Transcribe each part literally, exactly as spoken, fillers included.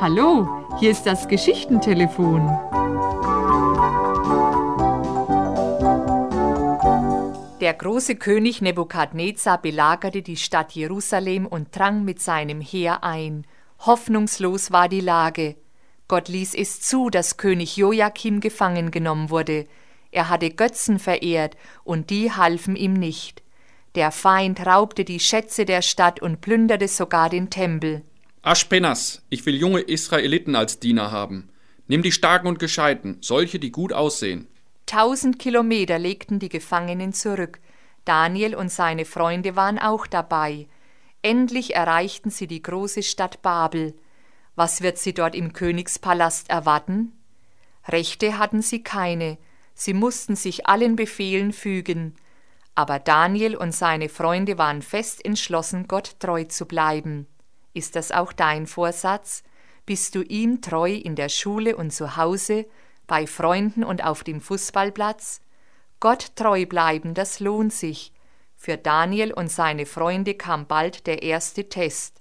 Hallo, hier ist das Geschichtentelefon. Der große König Nebukadnezar belagerte die Stadt Jerusalem und drang mit seinem Heer ein. Hoffnungslos war die Lage. Gott ließ es zu, dass König Joachim gefangen genommen wurde. Er hatte Götzen verehrt, und die halfen ihm nicht. Der Feind raubte die Schätze der Stadt und plünderte sogar den Tempel. Aschpenas, ich will junge Israeliten als Diener haben. Nimm die Starken und Gescheiten, solche, die gut aussehen. Tausend Kilometer legten die Gefangenen zurück. Daniel und seine Freunde waren auch dabei. Endlich erreichten sie die große Stadt Babel. Was wird sie dort im Königspalast erwarten? Rechte hatten sie keine. Sie mussten sich allen Befehlen fügen. Aber Daniel und seine Freunde waren fest entschlossen, Gott treu zu bleiben. Ist das auch dein Vorsatz? Bist du ihm treu in der Schule und zu Hause, bei Freunden und auf dem Fußballplatz? Gott treu bleiben, das lohnt sich. Für Daniel und seine Freunde kam bald der erste Test.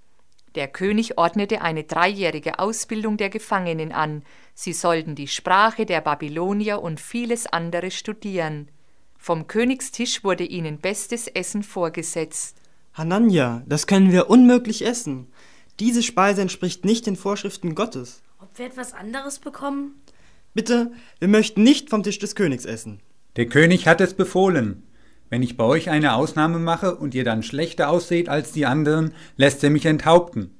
Der König ordnete eine dreijährige Ausbildung der Gefangenen an. Sie sollten die Sprache der Babylonier und vieles andere studieren. Vom Königstisch wurde ihnen bestes Essen vorgesetzt. Hanania, das können wir unmöglich essen. Diese Speise entspricht nicht den Vorschriften Gottes. Ob wir etwas anderes bekommen? Bitte, wir möchten nicht vom Tisch des Königs essen. Der König hat es befohlen. Wenn ich bei euch eine Ausnahme mache und ihr dann schlechter ausseht als die anderen, lässt er mich enthaupten.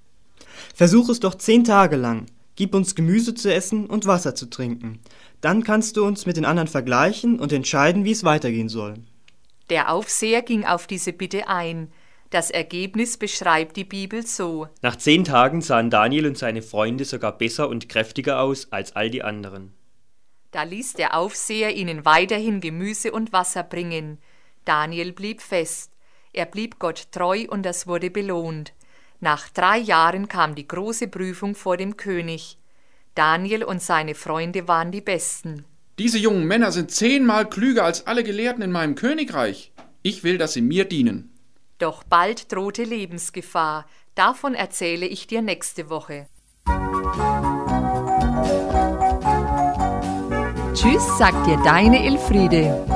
Versuch es doch zehn Tage lang. Gib uns Gemüse zu essen und Wasser zu trinken. Dann kannst du uns mit den anderen vergleichen und entscheiden, wie es weitergehen soll. Der Aufseher ging auf diese Bitte ein. Das Ergebnis beschreibt die Bibel so: Nach zehn Tagen sahen Daniel und seine Freunde sogar besser und kräftiger aus als all die anderen. Da ließ der Aufseher ihnen weiterhin Gemüse und Wasser bringen. Daniel blieb fest. Er blieb Gott treu und das wurde belohnt. Nach drei Jahren kam die große Prüfung vor dem König. Daniel und seine Freunde waren die Besten. Diese jungen Männer sind zehnmal klüger als alle Gelehrten in meinem Königreich. Ich will, dass sie mir dienen. Doch bald drohte Lebensgefahr. Davon erzähle ich dir nächste Woche. Tschüss, sagt dir deine Elfriede.